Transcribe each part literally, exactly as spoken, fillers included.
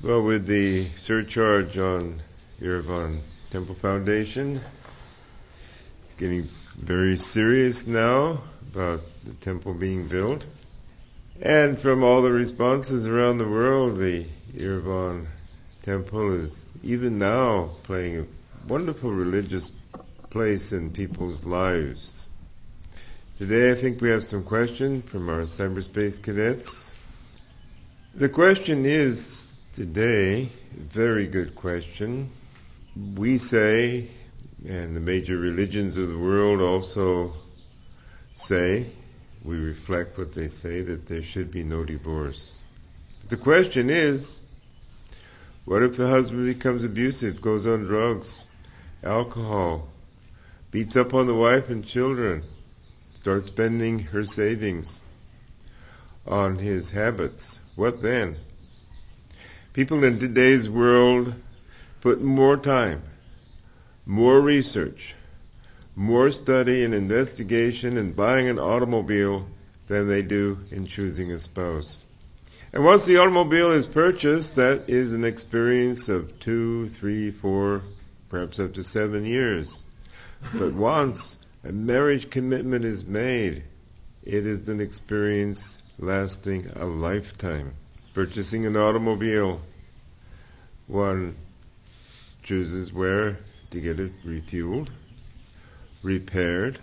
Well, with the surcharge on Yerevan Temple Foundation, it's getting very serious now about the temple being built. And from all the responses around the world, the Yerevan Temple is even now playing a wonderful religious place in people's lives. Today I think we have some questions from our cyberspace cadets. The question is, today, very good question. We say, and the major religions of the world also say, we reflect what they say, that there should be no divorce. The question is, what if the husband becomes abusive, goes on drugs, alcohol, beats up on the wife and children, starts spending her savings on his habits? What then? People in today's world put more time, more research, more study and investigation in buying an automobile than they do in choosing a spouse. And once the automobile is purchased, that is an experience of two, three, four, perhaps up to seven years. But once a marriage commitment is made, it is an experience lasting a lifetime. Purchasing an automobile, one chooses where to get it refueled, repaired,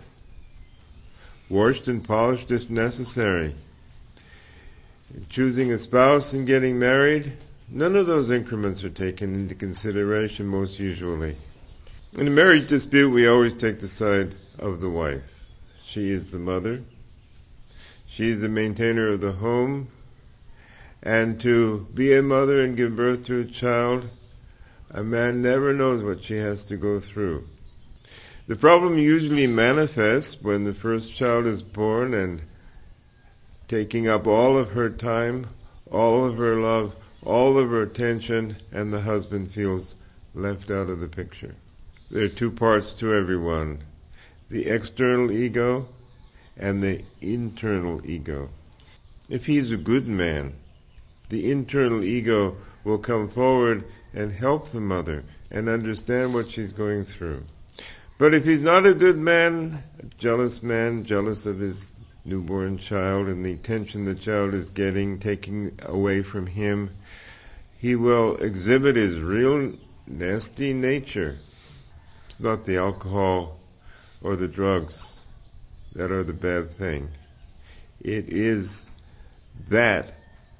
washed and polished if necessary. Choosing a spouse and getting married, none of those increments are taken into consideration most usually. In a marriage dispute, we always take the side of the wife. She is the mother. She is the maintainer of the home. And to be a mother and give birth to a child, a man never knows what she has to go through. The problem usually manifests when the first child is born and taking up all of her time, all of her love, all of her attention, and the husband feels left out of the picture. There are two parts to everyone, the external ego and the internal ego. If he's a good man, the internal ego will come forward and help the mother and understand what she's going through. But if he's not a good man, a jealous man, jealous of his newborn child and the attention the child is getting, taking away from him, he will exhibit his real nasty nature. It's not the alcohol or the drugs that are the bad thing. It is that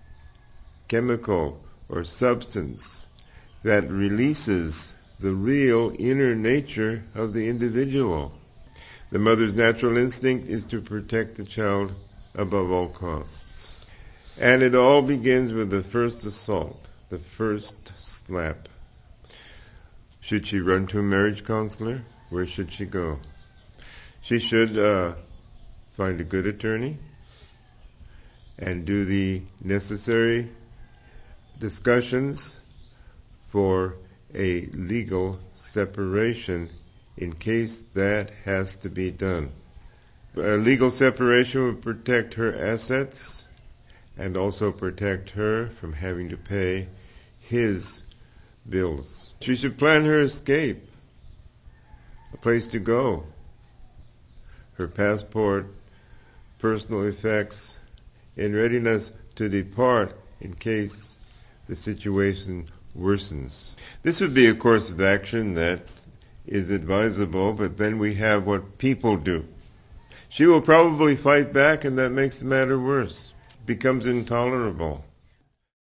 chemical or substance that releases the real inner nature of the individual. The mother's natural instinct is to protect the child above all costs. And it all begins with the first assault, the first slap. Should she run to a marriage counselor? Where should she go? She should uh, find a good attorney and do the necessary discussions for a legal separation in case that has to be done. A legal separation would protect her assets and also protect her from having to pay his bills. She should plan her escape, a place to go, her passport, personal effects, in readiness to depart in case the situation worsens. This would be a course of action that is advisable, but then we have what people do. She will probably fight back, and that makes the matter worse. It becomes intolerable.